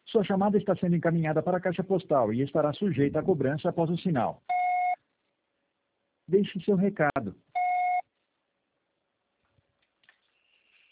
Sua chamada está sendo encaminhada para a caixa postal e estará sujeita a cobrança após o sinal. Deixe seu recado.